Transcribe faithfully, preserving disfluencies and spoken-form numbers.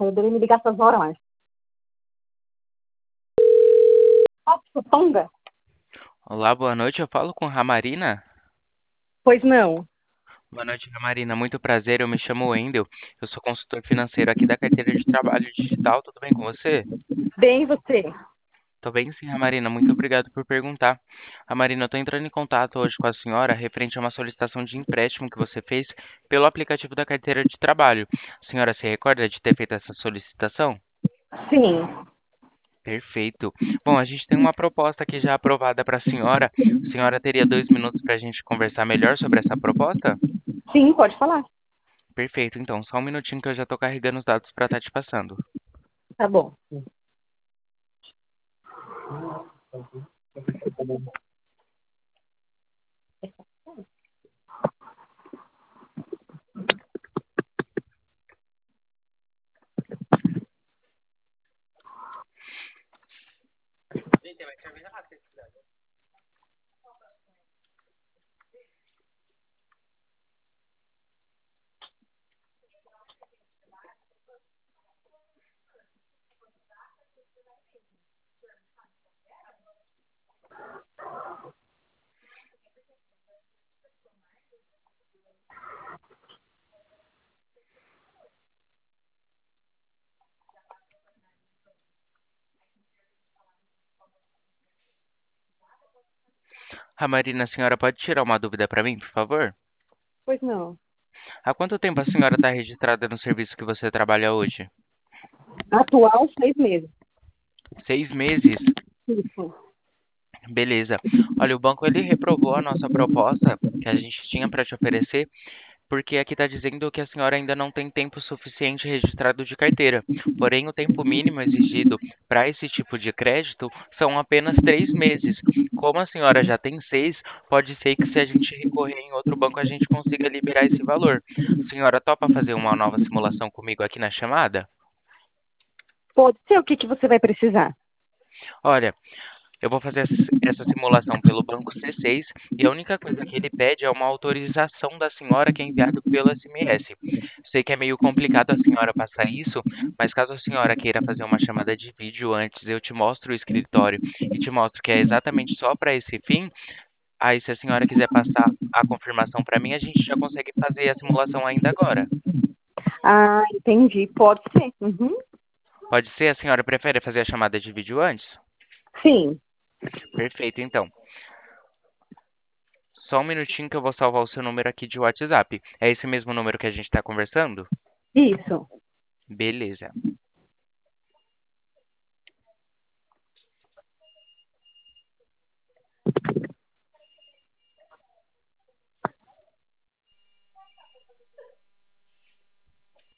Eu deveria me ligar essas horas mais. Nossa, tonga? Olá, boa noite. Eu falo com Ramarina. Pois não. Boa noite, Ramarina. Muito prazer. Eu me chamo Wendel. Eu sou consultor financeiro aqui da carteira de trabalho digital. Tudo bem com você? Bem, você? Tô bem, sim, Ramarina. Muito obrigado por perguntar. Ramarina, eu tô entrando em contato hoje com a senhora referente a uma solicitação de empréstimo que você fez pelo aplicativo da carteira de trabalho. A senhora se recorda de ter feito essa solicitação? Sim. Perfeito. Bom, a gente tem uma proposta aqui já aprovada para a senhora. A senhora teria dois minutos para a gente conversar melhor sobre essa proposta? Sim, pode falar. Perfeito, então, só um minutinho que eu já estou carregando os dados para estar te passando. Tá bom. Ramarina, a senhora pode tirar uma dúvida para mim, por favor? Pois não. Há quanto tempo a senhora está registrada no serviço que você trabalha hoje? Atual, seis meses. Seis meses? Isso. Beleza. Olha, o banco ele reprovou a nossa proposta que a gente tinha para te oferecer, porque aqui está dizendo que a senhora ainda não tem tempo suficiente registrado de carteira. Porém, o tempo mínimo exigido para esse tipo de crédito são apenas três meses. Como a senhora já tem seis, pode ser que se a gente recorrer em outro banco a gente consiga liberar esse valor. A senhora topa fazer uma nova simulação comigo aqui na chamada? Pode ser. O que que você vai precisar? Olha, eu vou fazer essa essa simulação pelo banco C seis e a única coisa que ele pede é uma autorização da senhora que é enviado pelo S M S. Sei que é meio complicado a senhora passar isso, mas caso a senhora queira fazer uma chamada de vídeo antes, eu te mostro o escritório e te mostro que é exatamente só para esse fim. Aí, se a senhora quiser passar a confirmação para mim, a gente já consegue fazer a simulação ainda agora. Ah, entendi. Pode ser. Uhum. Pode ser? A senhora prefere fazer a chamada de vídeo antes? Sim. Perfeito, então. Só um minutinho que eu vou salvar o seu número aqui de WhatsApp. É esse mesmo número que a gente está conversando? Isso. Beleza.